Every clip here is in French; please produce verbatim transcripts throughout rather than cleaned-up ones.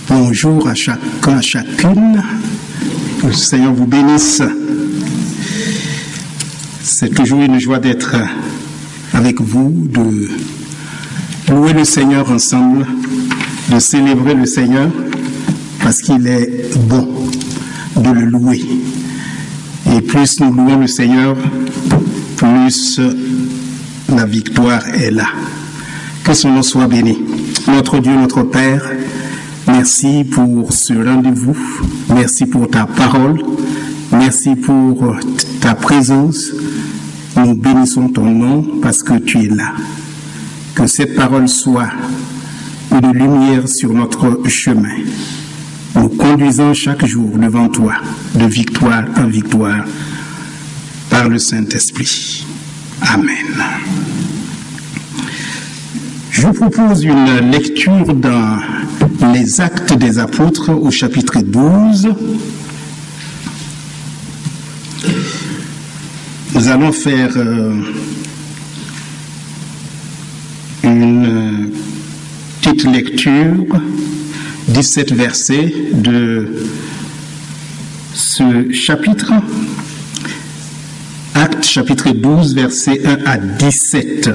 Bonjour à chacun, à chacune. Que le Seigneur vous bénisse. C'est toujours une joie d'être avec vous, de louer le Seigneur ensemble, de célébrer le Seigneur, parce qu'il est bon de le louer. Et plus nous louons le Seigneur, plus la victoire est là. Que son nom soit béni. Notre Dieu, notre Père, merci pour ce rendez-vous. Merci pour ta parole. Merci pour ta présence. Nous bénissons ton nom parce que tu es là. Que cette parole soit une lumière sur notre chemin, nous conduisant chaque jour devant toi, de victoire en victoire, par le Saint-Esprit. Amen. Je vous propose une lecture dans les Actes des Apôtres au chapitre douze. Nous allons faire euh, une petite lecture, dix-sept versets de ce chapitre. Actes chapitre douze, versets un à dix-sept.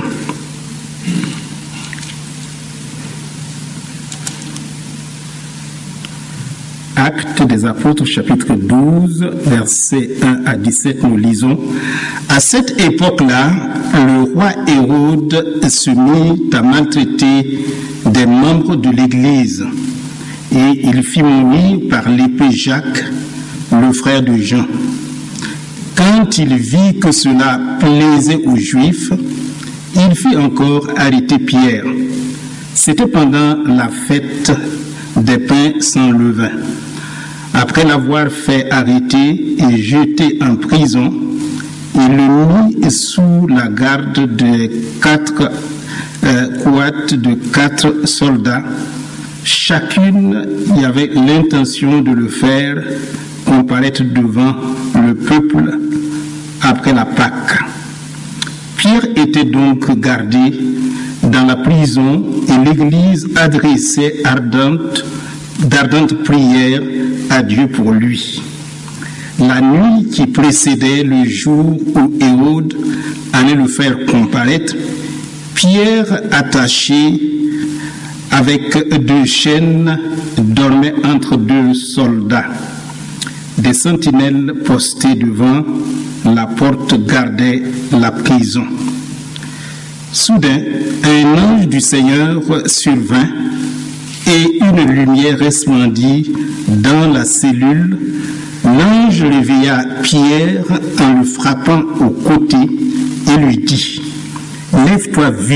Actes des Apôtres, chapitre douze, versets un à dix-sept, nous lisons. À cette époque-là, le roi Hérode se mit à maltraiter des membres de l'Église, et il fit mourir par l'épée Jacques, le frère de Jean. Quand il vit que cela plaisait aux Juifs, il fit encore arrêter Pierre. C'était pendant la fête des pains sans levain. Après l'avoir fait arrêter et jeter en prison, il le mit sous la garde de quatre euh, cohortes de quatre soldats. Chacune y avait l'intention de le faire comparaître devant le peuple après la Pâque. Pierre était donc gardé dans la prison et l'Église adressait ardente, d'ardentes prières à Dieu pour lui. La nuit qui précédait le jour où Hérode allait le faire comparaître, Pierre, attaché avec deux chaînes, dormait entre deux soldats. Des sentinelles postées devant la porte gardaient la prison. Soudain, un ange du Seigneur survint et une lumière resplendit dans la cellule. L'ange réveilla Pierre en le frappant au côté et lui dit : « Lève-toi vite !»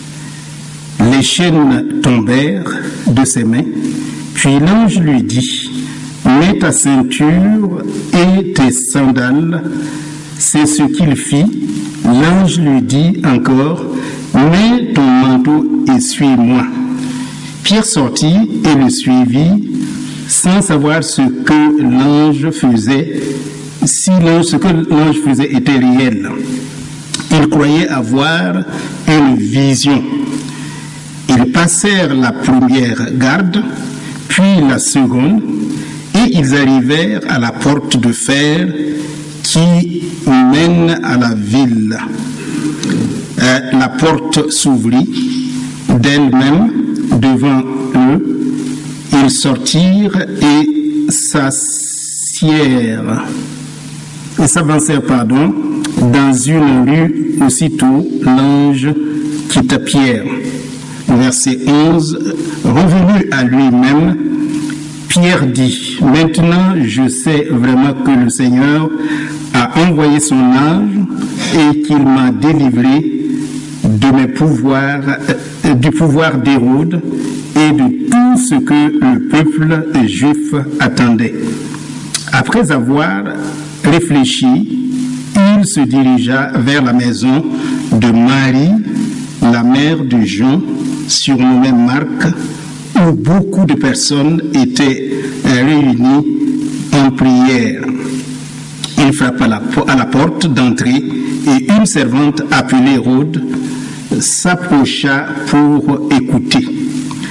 Les chaînes tombèrent de ses mains, puis l'ange lui dit : « Mets ta ceinture et tes sandales. » C'est ce qu'il fit. L'ange lui dit encore : « Mets ton manteau et suis-moi. » Pierre sortit et le suivit, sans savoir ce que l'ange faisait, si l'ange, ce que l'ange faisait était réel. Il croyait avoir une vision. Ils passèrent la première garde, puis la seconde, et ils arrivèrent à la porte de fer qui mène à la ville. Euh, la porte s'ouvrit d'elle-même devant eux. Ils sortirent et s'assièrent, et s'avancèrent, pardon, dans une rue. Aussitôt, l'ange quitta Pierre. Verset onze, revenu à lui-même, Pierre dit : « Maintenant, je sais vraiment que le Seigneur a envoyé son ange et qu'il m'a délivré de mes pouvoirs, euh, du pouvoir d'Hérode et de tout ce que le peuple juif attendait. » Après avoir réfléchi, il se dirigea vers la maison de Marie, la mère de Jean, surnommée Marc, où beaucoup de personnes étaient réunies en prière. Il frappa à la, à la porte d'entrée et une servante appelée Rhode s'approcha pour écouter.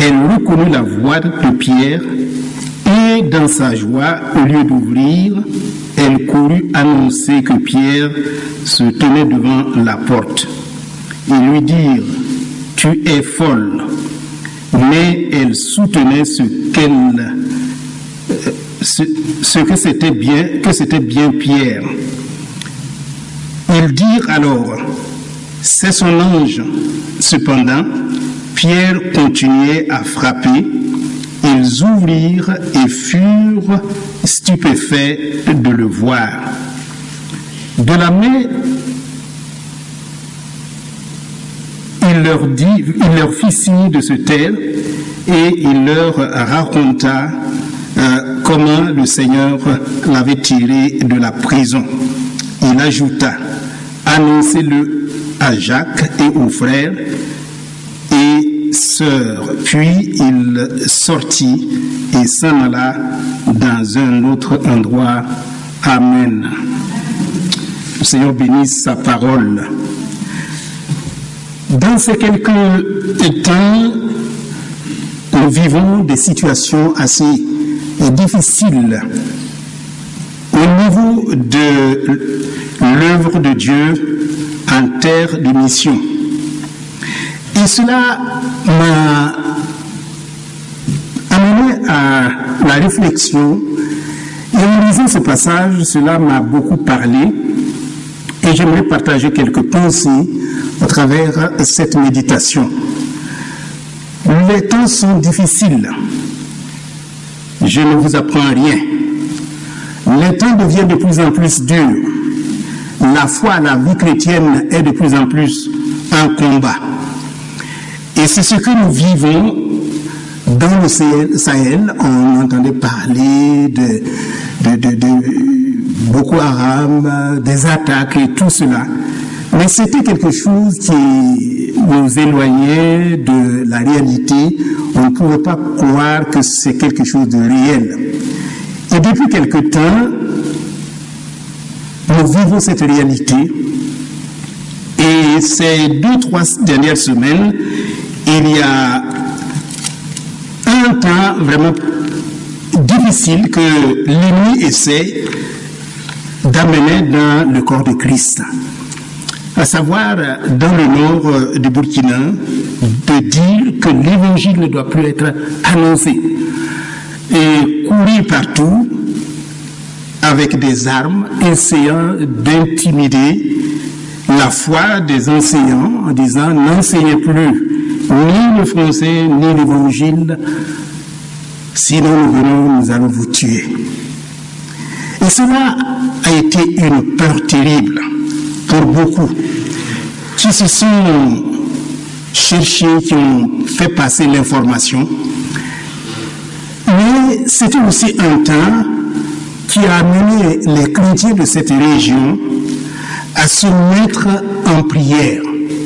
elle reconnut la voix de Pierre et dans sa joie, au lieu d'ouvrir, elle courut annoncer que Pierre se tenait devant la porte. Ils lui dirent « Tu es folle ». Mais elle soutenait ce qu'elle, ce, ce que c'était bien, que c'était bien Pierre. Ils dirent alors « C'est son ange ». Cependant, Pierre continuait à frapper. Ils ouvrirent et furent stupéfaits de le voir. De la main, il leur dit, il leur fit signe de se taire et il leur raconta euh, comment le Seigneur l'avait tiré de la prison. Il ajouta, annoncez-le à Jacques et aux frères et sœurs. Puis il sortit et s'en alla dans un autre endroit. Amen. Le Seigneur bénisse sa parole. Dans ces quelques temps, nous vivons des situations assez difficiles au niveau de l'œuvre de Dieu en terre de mission. Et cela m'a amené à la réflexion. Et en lisant ce passage, cela m'a beaucoup parlé. Et j'aimerais partager quelques pensées à travers cette méditation. Les temps sont difficiles. Je ne vous apprends rien. Les temps deviennent de plus en plus durs. La foi, la vie chrétienne est de plus en plus un combat. Et c'est ce que nous vivons dans le Sahel. On entendait parler de, de, de, de Boko Haram, des attaques et tout cela. Mais c'était quelque chose qui nous éloignait de la réalité. On ne pouvait pas croire que c'est quelque chose de réel. Et depuis quelque temps, nous vivons cette réalité. Et ces deux, trois dernières semaines, il y a un temps vraiment difficile que l'ennemi essaie d'amener dans le corps de Christ. À savoir, dans le nord du Burkina, de dire que l'évangile ne doit plus être annoncé. Et courir partout avec des armes, essayant d'intimider la foi des enseignants en disant n'enseignez plus ni le français ni l'évangile, sinon nous venons, nous allons vous tuer. Et cela a été une peur terrible pour beaucoup qui se sont cherchés, qui ont fait passer l'information. Mais c'était aussi un temps qui a amené les chrétiens de cette région à se mettre en prière.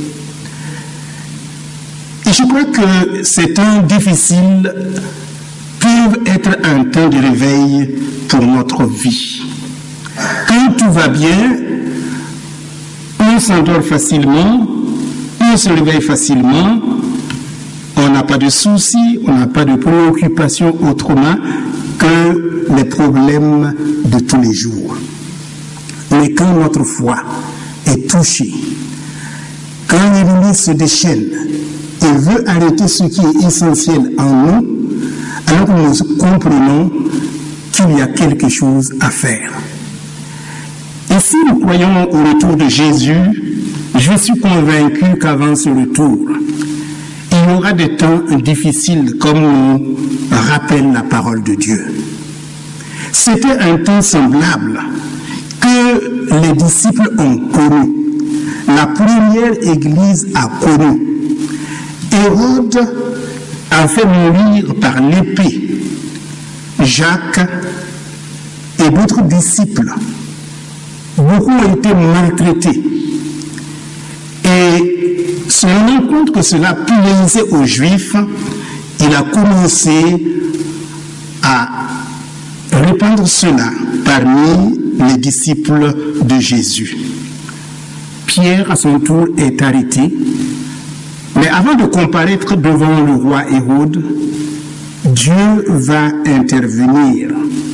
Et je crois que ces temps difficiles peuvent être un temps de réveil pour notre vie. Quand tout va bien, on s'endort facilement, on se réveille facilement, on n'a pas de soucis, on n'a pas de préoccupations autrement que les problèmes de tous les jours. Mais quand notre foi est touchée, quand l'ennemi se déchaîne et veut arrêter ce qui est essentiel en nous, alors nous comprenons qu'il y a quelque chose à faire. Et si nous croyons au retour de Jésus, je suis convaincu qu'avant ce retour, il y aura des temps difficiles comme nous rappelle la parole de Dieu. C'était un temps semblable que les disciples ont connu. La première église a connu. Hérode a fait mourir par l'épée Jacques et d'autres disciples. Beaucoup ont été maltraités. Et se rendant compte que cela plaisait aux Juifs, il a commencé à répandre cela parmi les disciples de Jésus. Pierre, à son tour, est arrêté. Mais avant de comparaître devant le roi Hérode, Dieu va intervenir.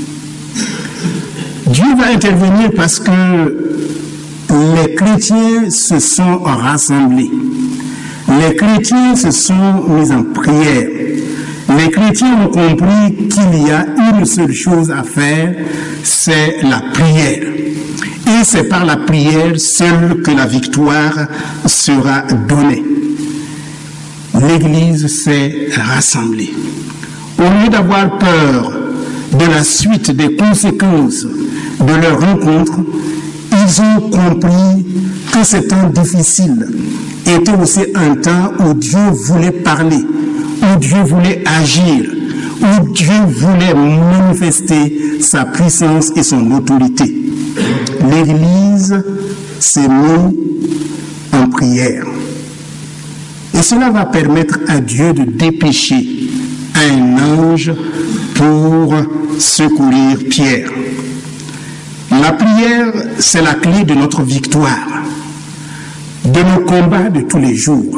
Dieu va intervenir parce que les chrétiens se sont rassemblés. Les chrétiens se sont mis en prière. Les chrétiens ont compris qu'il y a une seule chose à faire, c'est la prière. Et c'est par la prière seule que la victoire sera donnée. L'Église s'est rassemblée. Au lieu d'avoir peur de la suite des conséquences de leur rencontre, ils ont compris que ce temps difficile était aussi un temps où Dieu voulait parler, où Dieu voulait agir, où Dieu voulait manifester sa puissance et son autorité. L'Église s'est mise en prière. Et cela va permettre à Dieu de dépêcher un ange pour secourir Pierre. La prière, c'est la clé de notre victoire, de nos combats de tous les jours.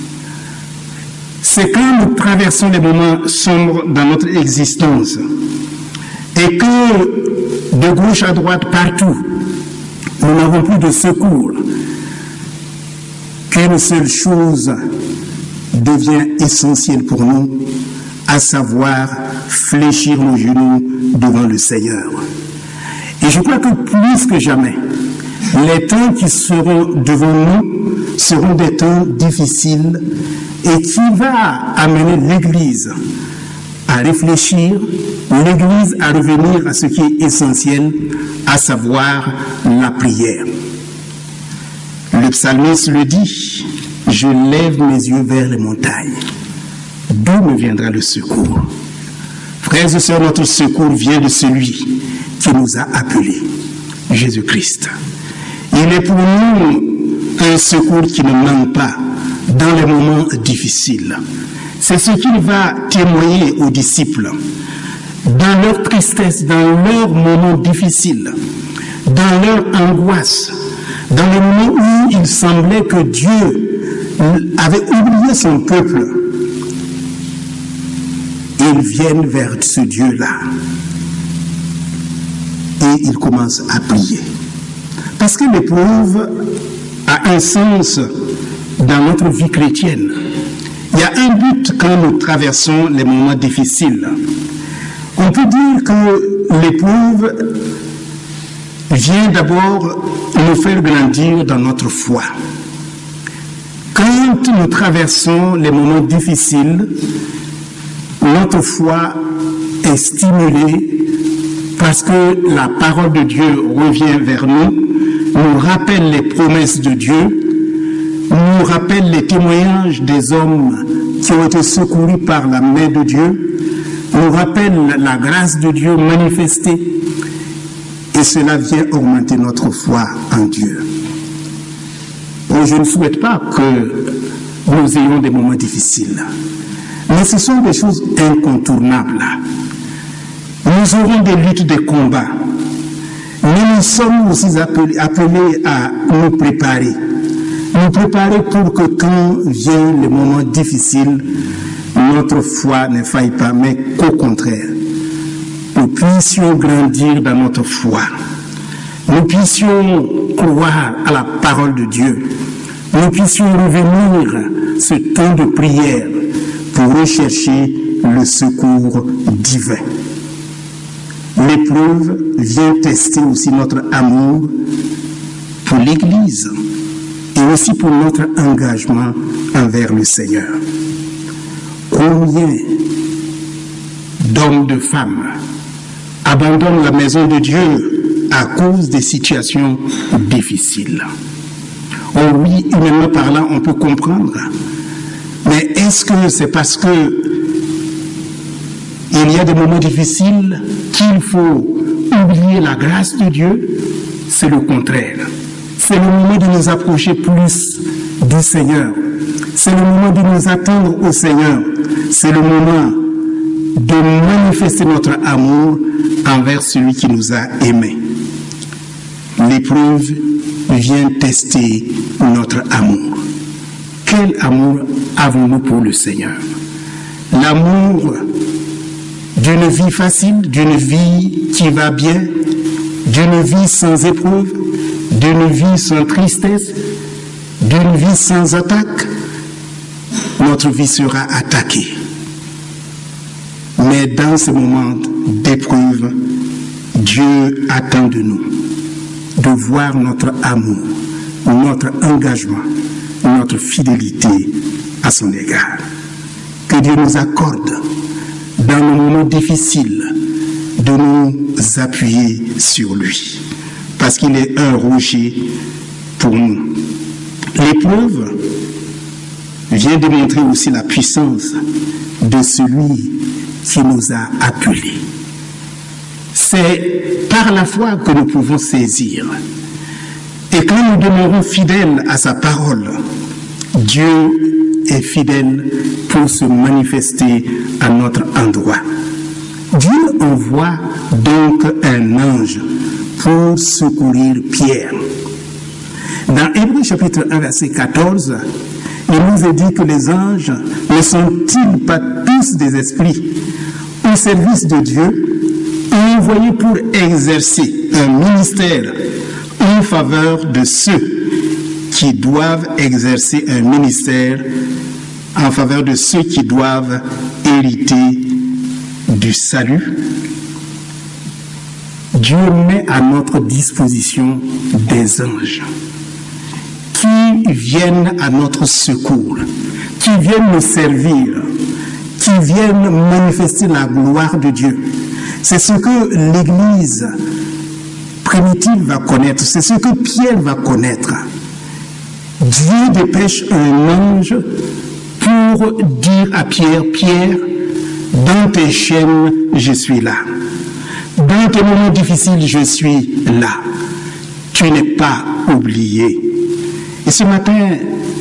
C'est quand nous traversons des moments sombres dans notre existence et que de gauche à droite, partout, nous n'avons plus de secours, qu'une seule chose devient essentielle pour nous, à savoir fléchir nos genoux devant le Seigneur. Et je crois que plus que jamais, les temps qui seront devant nous seront des temps difficiles et qui va amener l'Église à réfléchir, l'Église à revenir à ce qui est essentiel, à savoir la prière. Le psalmiste le dit, « Je lève mes yeux vers les montagnes. D'où me viendra le secours ?» Frères et sœurs, notre secours vient de celui qui nous a appelés, Jésus-Christ. Il est pour nous un secours qui ne manque pas dans les moments difficiles. C'est ce qu'il va témoigner aux disciples dans leur tristesse, dans leurs moments difficiles, dans leur angoisse, dans les moments où il semblait que Dieu avait oublié son peuple. Ils viennent vers ce Dieu-là et ils commencent à prier. Parce que l'épreuve a un sens dans notre vie chrétienne. Il y a un but quand nous traversons les moments difficiles. On peut dire que l'épreuve vient d'abord nous faire grandir dans notre foi. Quand nous traversons les moments difficiles, notre foi est stimulée parce que la parole de Dieu revient vers nous, nous rappelle les promesses de Dieu, nous rappelle les témoignages des hommes qui ont été secourus par la main de Dieu, nous rappelle la grâce de Dieu manifestée, et cela vient augmenter notre foi en Dieu. Bon, je ne souhaite pas que nous ayons des moments difficiles, mais ce sont des choses incontournables. Nous aurons des luttes, des combats, mais nous sommes aussi appelés, appelés à nous préparer. Nous préparer pour que quand viennent les moments difficiles, notre foi ne faille pas, mais qu'au contraire, nous puissions grandir dans notre foi. Nous puissions croire à la parole de Dieu. Nous puissions revenir ce temps de prière pour rechercher le secours divin. L'épreuve vient tester aussi notre amour pour l'Église et aussi pour notre engagement envers le Seigneur. Combien d'hommes, de femmes abandonnent la maison de Dieu à cause des situations difficiles? Oh oui, humainement parlant, on peut comprendre. Mais est-ce que c'est parce que il y a des moments difficiles qu'il faut oublier la grâce de Dieu? C'est le contraire. C'est le moment de nous approcher plus du Seigneur. C'est le moment de nous attendre au Seigneur. C'est le moment de manifester notre amour envers celui qui nous a aimés. L'épreuve vient tester notre amour. quel amour avons-nous pour le Seigneur? L'amour d'une vie facile, d'une vie qui va bien, d'une vie sans épreuve, d'une vie sans tristesse, d'une vie sans attaque. Notre vie sera attaquée. Mais dans ce moment d'épreuve, Dieu attend de nous de voir notre amour, notre engagement, notre fidélité à son égard. Que Dieu nous accorde, dans nos moments difficiles, de nous appuyer sur lui, parce qu'il est un rocher pour nous. L'épreuve vient démontrer aussi la puissance de celui qui nous a appelés. C'est par la foi que nous pouvons saisir. Et quand nous demeurons fidèles à sa parole, Dieu est fidèle pour se manifester à notre endroit. Dieu envoie donc un ange pour secourir Pierre. Dans Hébreux chapitre un, verset quatorze, il nous est dit que les anges ne sont-ils pas tous des esprits au service de Dieu, envoyés pour exercer un ministère en faveur de ceux qui doivent exercer un ministère en faveur de ceux qui doivent hériter du salut? Dieu met à notre disposition des anges qui viennent à notre secours, qui viennent nous servir, qui viennent manifester la gloire de Dieu. C'est ce que l'Église primitive va connaître, c'est ce que Pierre va connaître. Dieu dépêche un ange pour dire à Pierre, Pierre, dans tes chaînes, je suis là. Dans tes moments difficiles, je suis là. Tu n'es pas oublié. Et ce matin,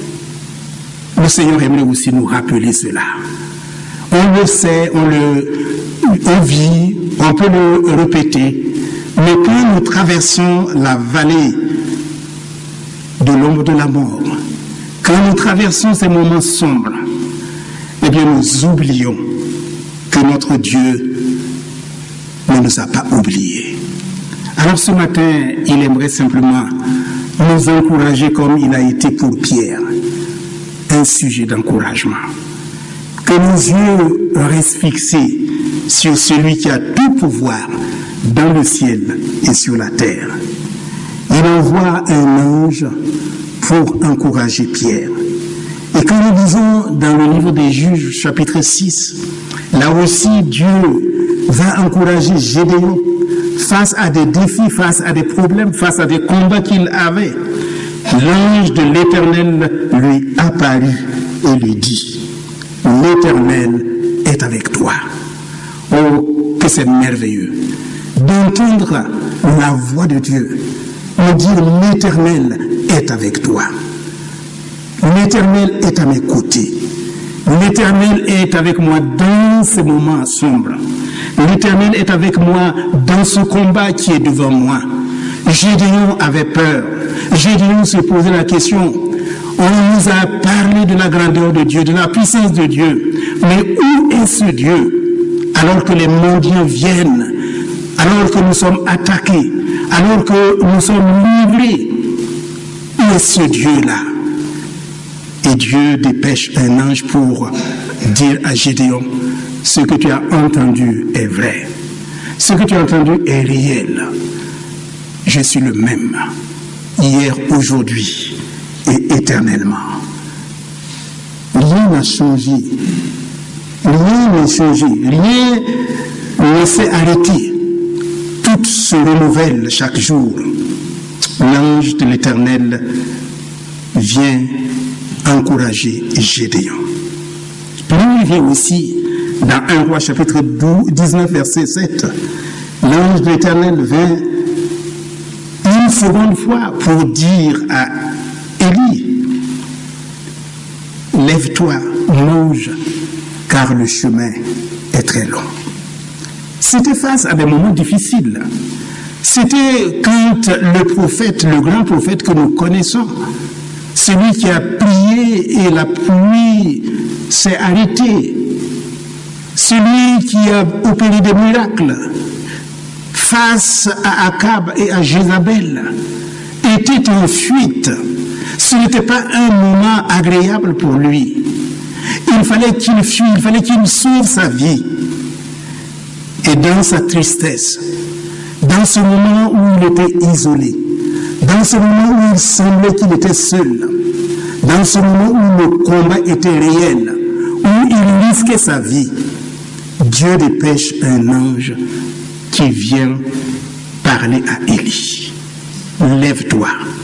le Seigneur aimerait aussi nous rappeler cela. On le sait, on le on vit, on peut le répéter, mais quand nous traversons la vallée de l'ombre de la mort, quand nous traversons ces moments sombres, eh bien nous oublions que notre Dieu ne nous a pas oubliés. Alors ce matin, il aimerait simplement nous encourager comme il a été pour Pierre, un sujet d'encouragement. Que nos yeux restent fixés sur celui qui a tout pouvoir dans le ciel et sur la terre. Il envoie un ange pour encourager Pierre. Et quand nous lisons dans le livre des Juges, chapitre six, là aussi Dieu va encourager Gédéon face à des défis, face à des problèmes, face à des combats qu'il avait. L'ange de l'Éternel lui apparut et lui dit, l'Éternel est avec toi. Oh, que c'est merveilleux d'entendre la voix de Dieu nous dire, l'Éternel est avec toi. L'Éternel est à mes côtés. L'Éternel est avec moi dans ces moments sombres. L'Éternel est avec moi dans ce combat qui est devant moi. Gédéon avait peur. Gédéon se posait la question. On nous a parlé de la grandeur de Dieu, de la puissance de Dieu. Mais où est ce Dieu? Alors que les mendiants viennent, alors que nous sommes attaqués, alors que nous sommes livrés. Où est ce Dieu-là? Et Dieu dépêche un ange pour dire à Gédéon, ce que tu as entendu est vrai. Ce que tu as entendu est réel. Je suis le même, hier, aujourd'hui et éternellement. Rien n'a changé. Rien n'a changé. Rien ne s'est arrêté. Tout se renouvelle chaque jour. L'ange de l'Éternel vient encourager Gédéon. Puis il vient aussi dans un roi chapitre dix-neuf verset sept. L'ange de l'Éternel vient une seconde fois pour dire à Élie, lève-toi, mange, car le chemin est très long. C'était face à des moments difficiles. C'était quand le prophète, le grand prophète que nous connaissons, celui qui a prié et la pluie s'est arrêtée, celui qui a opéré des miracles face à Akab et à Jézabel, était en fuite. Ce n'était pas un moment agréable pour lui. Il fallait qu'il fuit, il fallait qu'il sauve sa vie. Et dans sa tristesse, dans ce moment où il était isolé, dans ce moment où il semblait qu'il était seul, dans ce moment où le combat était réel, où il risquait sa vie, Dieu dépêche un ange qui vient parler à Élie. Lève-toi.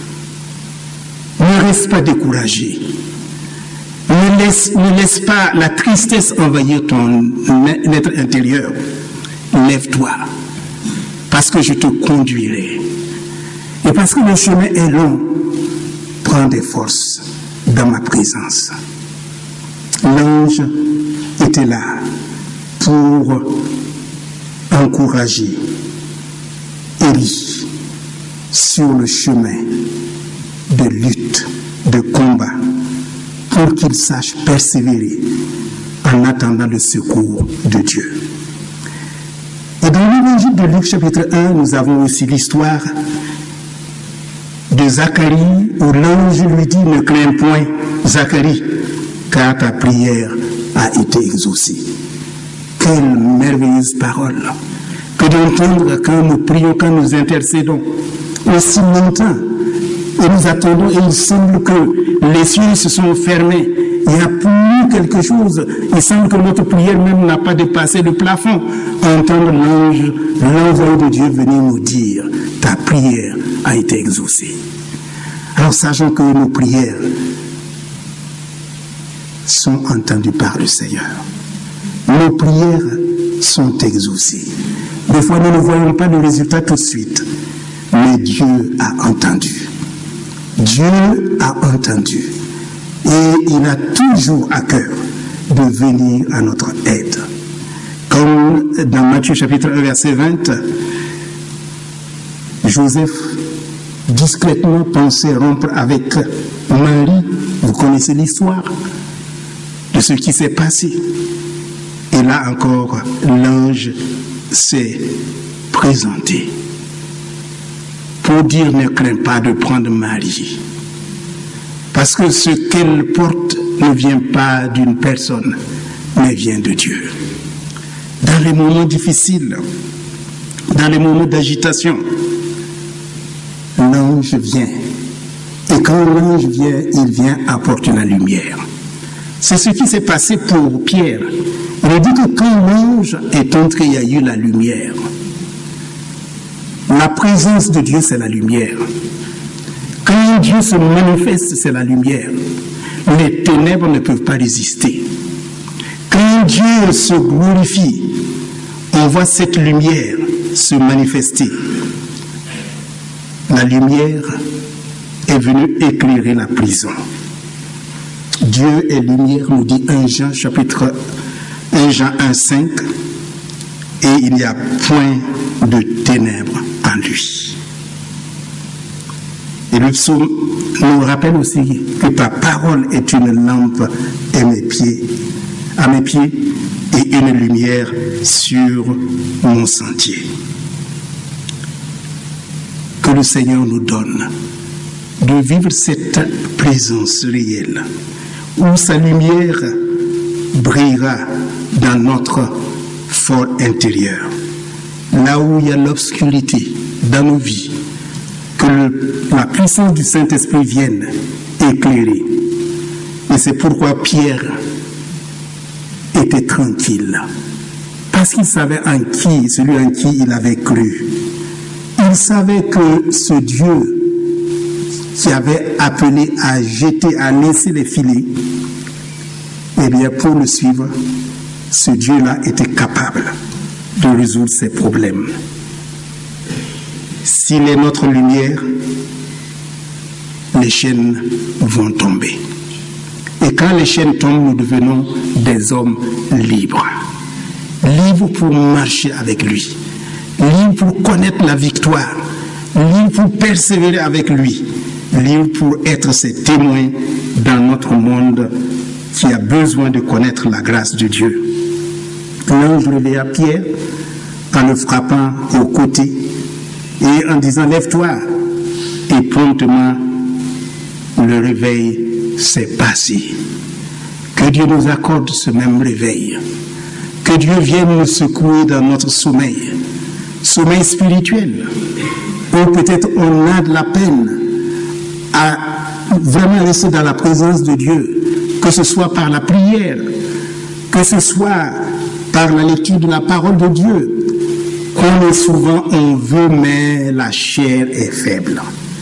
Ne reste pas découragé. Ne laisse, ne laisse pas la tristesse envahir ton être intérieur. Lève-toi. Parce que je te conduirai. Et parce que le chemin est long, prends des forces dans ma présence. L'ange était là pour encourager Élie sur le chemin de lutte, de combat, pour qu'il sache persévérer en attendant le secours de Dieu. Et dans l'évangile de Luc chapitre un, nous avons aussi l'histoire de Zacharie, où l'ange lui dit: ne crains point, Zacharie, car ta prière a été exaucée. Quelle merveilleuse parole que d'entendre quand nous prions, quand nous intercédons aussi longtemps et nous attendons, et il semble que les cieux se sont fermés, il n'y a plus quelque chose, il semble que notre prière même n'a pas dépassé le plafond. Entendre l'ange, l'envoyé de Dieu venir nous dire: ta prière a été exaucée. Alors sachons que nos prières sont entendues par le Seigneur. Nos prières sont exaucées. Des fois, nous ne voyons pas le résultat tout de suite, mais Dieu a entendu. Dieu a entendu. Et il a toujours à cœur de venir à notre aide. Comme dans Matthieu chapitre un, verset vingt, Joseph discrètement pensait rompre avec Marie. Vous connaissez l'histoire de ce qui s'est passé. Et là encore, l'ange s'est présenté pour dire: ne crains pas de prendre Marie, parce que ce qu'elle porte ne vient pas d'une personne, mais vient de Dieu. Dans les moments difficiles, dans les moments d'agitation, l'ange vient. Et quand l'ange vient, il vient apporter la lumière. C'est ce qui s'est passé pour Pierre. Il a dit que quand l'ange est entré, il y a eu la lumière. La présence de Dieu, c'est la lumière. Quand Dieu se manifeste, c'est la lumière. Les ténèbres ne peuvent pas résister. Quand Dieu se glorifie, on voit cette lumière se manifester. La lumière est venue éclairer la prison. Dieu est lumière, nous dit un Jean chapitre un Jean un, cinq, et il n'y a point de ténèbres en lui. Et le psaume nous rappelle aussi que ta parole est une lampe à mes pieds, à mes pieds et une lumière sur mon sentier. Que le Seigneur nous donne de vivre cette présence réelle, où sa lumière brillera dans notre fort intérieur, là où il y a l'obscurité dans nos vies, que le, la puissance du Saint-Esprit vienne éclairer. Et c'est pourquoi Pierre était tranquille, parce qu'il savait en qui, celui en qui il avait cru. Il savait que ce Dieu qui avait appelé à jeter, à laisser les filets, eh bien, pour le suivre, ce Dieu-là était capable de résoudre ses problèmes. S'il est notre lumière, les chaînes vont tomber. Et quand les chaînes tombent, nous devenons des hommes libres. Libres pour marcher avec lui. Libres pour connaître la victoire. Libres pour persévérer avec lui. libre pour être ses témoins dans notre monde qui a besoin de connaître la grâce de Dieu. L'ange réveilla Pierre en le frappant au côté et en disant « Lève-toi » et promptement le réveil s'est passé. Que Dieu nous accorde ce même réveil. Que Dieu vienne nous secouer dans notre sommeil, sommeil spirituel, où peut-être on a de la peine à vraiment rester dans la présence de Dieu, que ce soit par la prière, que ce soit par la lecture de la parole de Dieu. Comme souvent on veut, mais la chair est faible.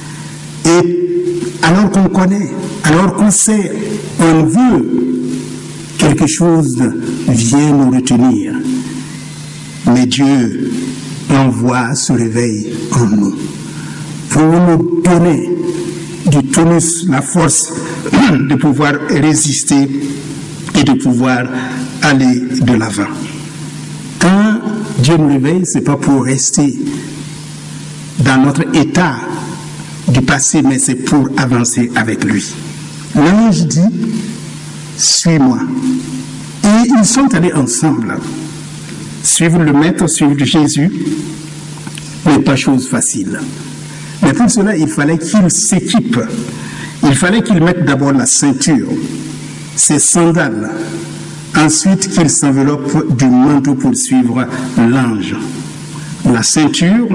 Et alors qu'on connaît, alors qu'on sait, on veut, quelque chose vient nous retenir. Mais Dieu envoie ce réveil en nous pour nous donner du tonus, la force de pouvoir résister et de pouvoir aller de l'avant. Quand Dieu nous réveille, ce n'est pas pour rester dans notre état du passé, mais c'est pour avancer avec lui. L'ange dit, suis-moi. Et ils sont allés ensemble. Suivre le Maître, suivre Jésus, n'est pas chose facile. Mais pour cela, il fallait qu'il s'équipe. Il fallait qu'il mette d'abord la ceinture, ses sandales. Ensuite, qu'il s'enveloppe du manteau pour suivre l'ange. La ceinture,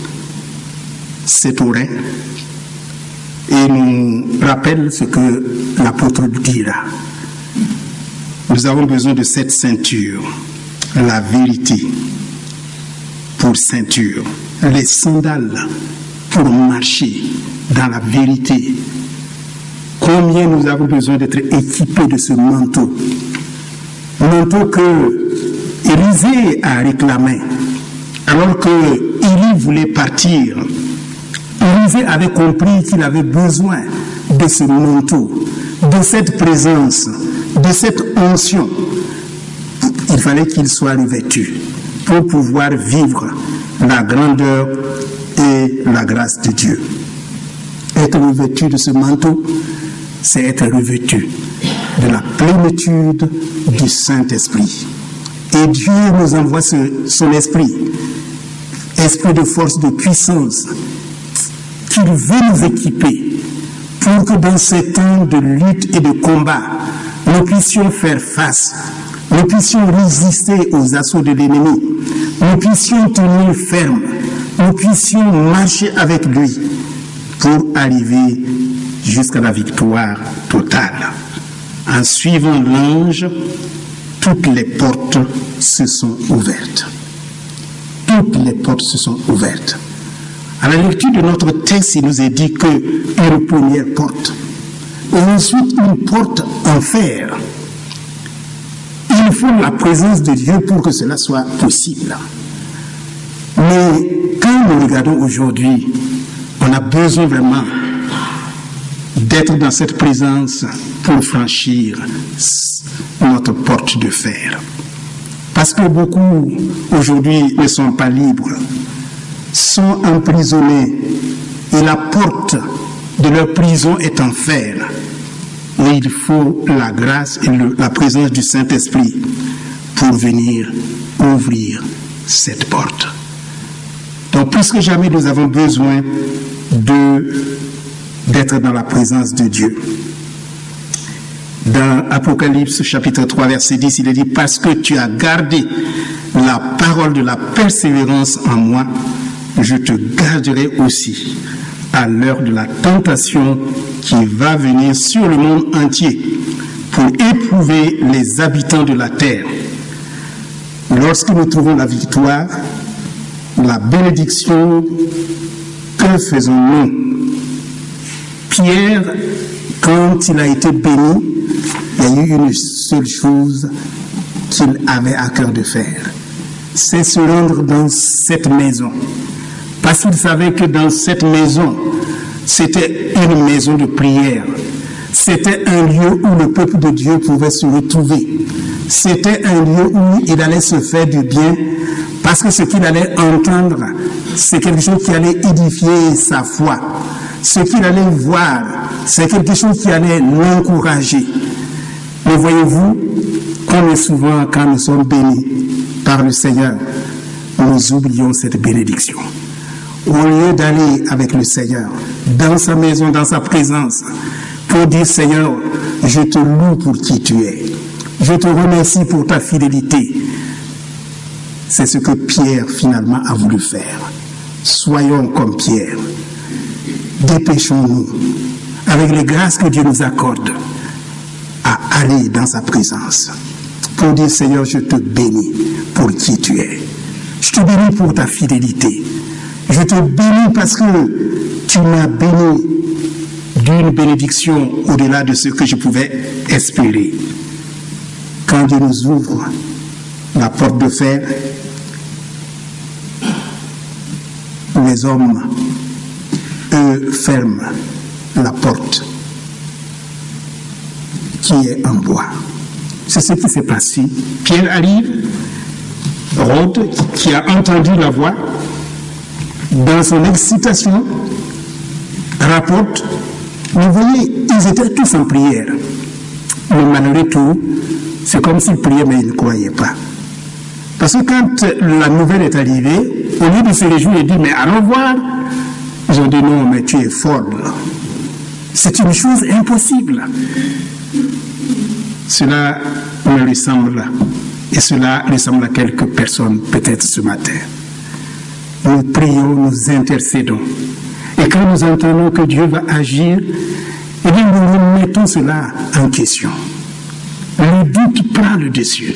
c'est au rein. Et nous rappelle ce que l'apôtre dit là. Nous avons besoin de cette ceinture, la vérité pour ceinture, les sandales pour marcher dans la vérité. Combien nous avons besoin d'être équipés de ce manteau, manteau que Élisée a réclamé, alors que Élie voulait partir. Élisée avait compris qu'il avait besoin de ce manteau, de cette présence, de cette onction. Il fallait qu'il soit revêtu pour pouvoir vivre la grandeur et la grâce de Dieu. Être revêtu de ce manteau, c'est être revêtu de la plénitude du Saint-Esprit. Et Dieu nous envoie ce, son esprit, esprit de force, de puissance, qu'il veut nous équiper pour que dans ces temps de lutte et de combat, nous puissions faire face, nous puissions résister aux assauts de l'ennemi, nous puissions tenir ferme, nous puissions marcher avec lui pour arriver jusqu'à la victoire totale. En suivant l'ange, toutes les portes se sont ouvertes. Toutes les portes se sont ouvertes. À la lecture de notre texte, il nous est dit qu'une première porte, et ensuite une porte en fer. Il faut la présence de Dieu pour que cela soit possible. Mais quand nous regardons aujourd'hui, on a besoin vraiment d'être dans cette présence pour franchir notre porte de fer. Parce que beaucoup aujourd'hui ne sont pas libres, sont emprisonnés et la porte de leur prison est en fer. Et il faut la grâce et le, la présence du Saint-Esprit pour venir ouvrir cette porte. Donc plus que jamais nous avons besoin de, d'être dans la présence de Dieu. Dans Apocalypse chapitre trois verset dix, il est dit « Parce que tu as gardé la parole de la persévérance en moi, je te garderai aussi à l'heure de la tentation qui va venir sur le monde entier pour éprouver les habitants de la terre. Lorsque nous trouvons la victoire, la bénédiction, que faisons-nous? Pierre, quand il a été béni, il y a eu une seule chose qu'il avait à cœur de faire, c'est se rendre dans cette maison. Parce qu'il savait que dans cette maison, c'était une maison de prière. C'était un lieu où le peuple de Dieu pouvait se retrouver. C'était un lieu où il allait se faire du bien, parce que ce qu'il allait entendre, c'est quelque chose qui allait édifier sa foi. ce qu'il allait voir, c'est quelque chose qui allait l'encourager. Mais voyez-vous, comme souvent quand nous sommes bénis par le Seigneur, nous oublions cette bénédiction. Au lieu d'aller avec le Seigneur, dans sa maison, dans sa présence, pour dire, Seigneur, je te loue pour qui tu es. Je te remercie pour ta fidélité. C'est ce que Pierre finalement a voulu faire. Soyons comme Pierre. Dépêchons-nous, avec les grâces que Dieu nous accorde, à aller dans sa présence. Pour dire, Seigneur, je te bénis pour qui tu es. Je te bénis pour ta fidélité. Je te bénis parce que tu m'as béni d'une bénédiction au-delà de ce que je pouvais espérer. Quand Dieu nous ouvre la porte de fer, les hommes, eux, ferment la porte qui est en bois. C'est ce qui s'est passé. Pierre arrive, Rhodes, qui a entendu la voix, dans son excitation, rapporte, vous voyez, ils étaient tous en prière. Mais malgré tout, c'est comme s'ils priaient, mais ils ne croyaient pas. Parce que quand la nouvelle est arrivée, au lieu de se réjouir et dire, mais allons voir, ils ont dit, non, mais tu es folle. C'est une chose impossible. Cela me ressemble, et cela ressemble à quelques personnes, peut-être ce matin. Nous prions, nous intercédons. Et quand nous entendons que Dieu va agir, eh bien, nous remettons cela en question. Le doute prend le dessus.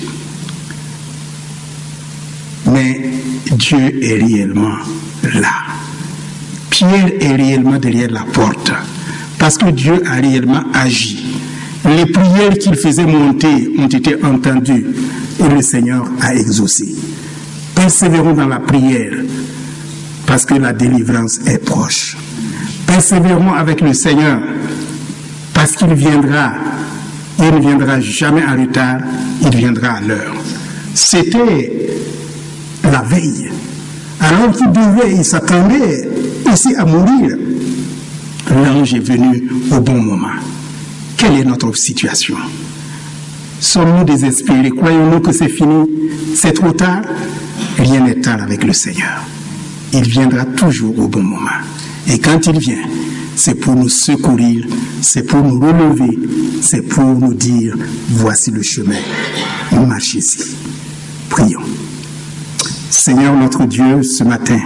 Mais Dieu est réellement là. Pierre est réellement derrière la porte. Parce que Dieu a réellement agi. Les prières qu'il faisait monter ont été entendues et le Seigneur a exaucé. Persévérons dans la prière parce que la délivrance est proche. Persévérons avec le Seigneur parce qu'il viendra. Il ne viendra jamais en retard, il viendra à l'heure. C'était la veille. Alors qu'il devait, il s'attendait aussi à mourir. L'ange est venu au bon moment. Quelle est notre situation? Sommes-nous désespérés? Croyons-nous que c'est fini? C'est trop tard? Rien n'est tard avec le Seigneur. Il viendra toujours au bon moment. Et quand il vient, c'est pour nous secourir, c'est pour nous relever, c'est pour nous dire, voici le chemin, marchez-y. Prions. Seigneur notre Dieu, ce matin,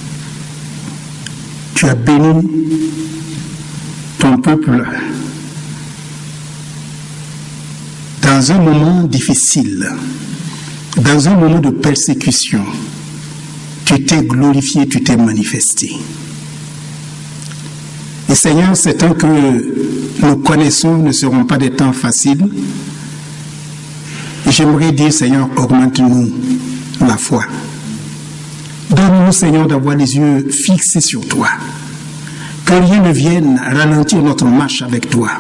tu as béni ton peuple dans un moment difficile, dans un moment de persécution. Tu t'es glorifié, tu t'es manifesté. Et Seigneur, ces temps que nous connaissons ne seront pas des temps faciles. J'aimerais dire, Seigneur, augmente-nous la foi. Donne-nous, Seigneur, d'avoir les yeux fixés sur toi. Que rien ne vienne ralentir notre marche avec toi.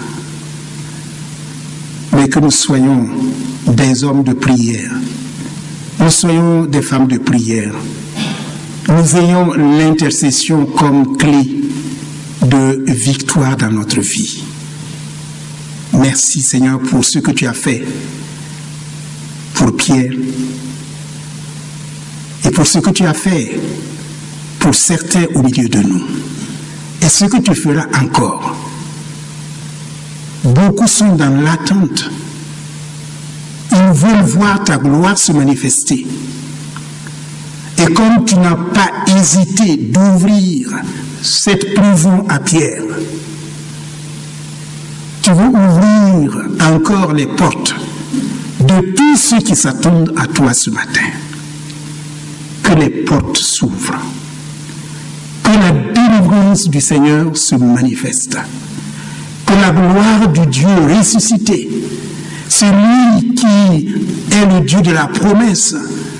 Mais que nous soyons des hommes de prière. Nous soyons des femmes de prière. Nous ayons l'intercession comme clé de victoire dans notre vie. Merci Seigneur pour ce que tu as fait pour Pierre et pour ce que tu as fait pour certains au milieu de nous et ce que tu feras encore. Beaucoup sont dans l'attente. Ils veulent voir ta gloire se manifester. Et comme tu n'as pas hésité d'ouvrir cette prison à Pierre, tu veux ouvrir encore les portes de tous ceux qui s'attendent à toi ce matin. Que les portes s'ouvrent. Que la délivrance du Seigneur se manifeste. Que la gloire du Dieu ressuscité, celui qui est le Dieu de la promesse,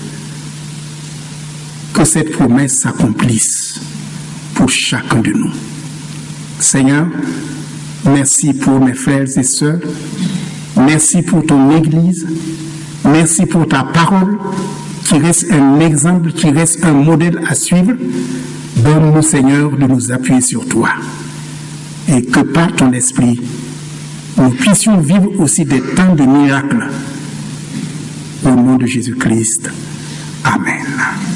que cette promesse s'accomplisse pour chacun de nous. Seigneur, merci pour mes frères et sœurs. Merci pour ton Église. Merci pour ta parole qui reste un exemple, qui reste un modèle à suivre. Donne-nous, Seigneur, de nous appuyer sur toi. et que par ton esprit, nous puissions vivre aussi des temps de miracles. Au nom de Jésus-Christ. Amen.